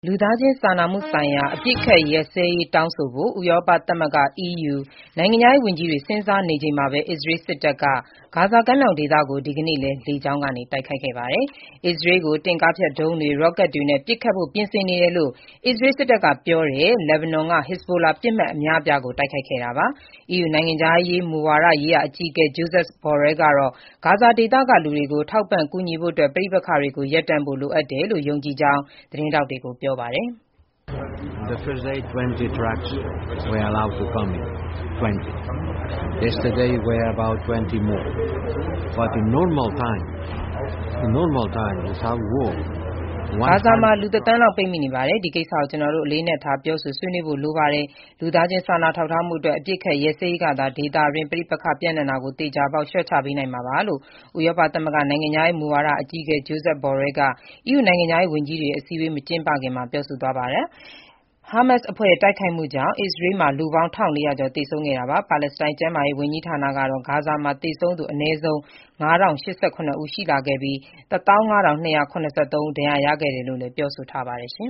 လူသားချင်းစာနာမှုဆိုင်ရာအပစ်အခတ်ရပ်စဲရေးတောင်းဆိုဖို့ ဥရောပသမဂ္ဂ (EU) နိုင်ငံခြားရေးဝန်ကြီးတွေ စဉ်းစားနေချိန်မှာပဲ အစ္စရေးစစ်တပ်က ဂါဇာကမ်းမြောင်ဒေသကို ဒီကနေ့လည်း လေကြောင်းကနေ တိုက်ခိုက်ခဲ့ပါတယ်။ အစ္စရေးကို တင့်ကားဖျက်ဒုံးတွေ၊ ရော့ကတ်တွေနဲ့ ပစ်ခတ်ဖို့ ပြင်ဆင်နေတယ်လို့ အစ္စရေးစစ်တပ်ကပြောတဲ့ လက်ဘနွန်က ဟစ်ဇ်ဘိုလာ ပစ်မှတ်အများအပြားကို တိုက်ခိုက်ခဲ့တာပါ။ EU နိုင်ငံခြားမူဝါဒရေးရာအကြီးအကဲ Josep Borrell ကတော့ ဂါဇာဒေသကလူတွေကို ထောက်ပံ့ကူညီဖို့ ပဋိပက္ခတွေရပ်တန့်ဖို့ လိုအပ်တယ်လို့ ယုံကြည်ကြောင်း သတင်းထောက်တွေကို ပြောပါတယ်။ The first day, 20 trucks were allowed to come in. 20. Yesterday were about 20 more. But in normal time, without war, ဂါဇာမှာလူ ၁ သန်းလောက်ပိတ်မိနေပါတယ်။ ဒီကိစ္စကို ကျနော်တို့ အလေးအနက်ထား ပြောဆိုဆွေးနွေးဖို့လိုပါတယ်။ လူသားချင်းစာနာထောက်ထားမှုအတွက် အပစ်အခတ်ရပ်စဲရေးကသာ ဒေသတွင်း ပဋိပက္ခပျံ့နှံ့တာကို သေချာပေါက် လျှော့ချပေးနိုင်မှာပါလို့ ဥရောပသမဂ္ဂ နိုင်ငံခြားရေးမူဝါဒအကြီးအကဲ Josep Borrell က EU နိုင်ငံခြားရေးဝန်ကြီးတွေရဲ့ အစည်းအဝေးမကျင်းပခင်မှာ ပြောဆိုသွားပါတယ်။ ဟာမတ်စ်အဖွဲ့ရဲ့တိုက်ခိုက်မှုကြောင့် အစ္စရေးမှာ လူပေါင်း ၁,၄၀၀ ကျော် သေဆုံးခဲ့တာပါ။ ပါလက်စတိုင်းကျန်းမာရေးဝန်ကြီးဌာနကတော့ ဂါဇာမှာ သေဆုံးသူ အနည်းဆုံး ၅,၀၈၇ ဦးရှိလာခဲ့ပြီး ၁၅,၂၇၃ ဦး ဒဏ်ရာရခဲ့တယ်လို့လည်း ပြောဆိုထားပါတယ်။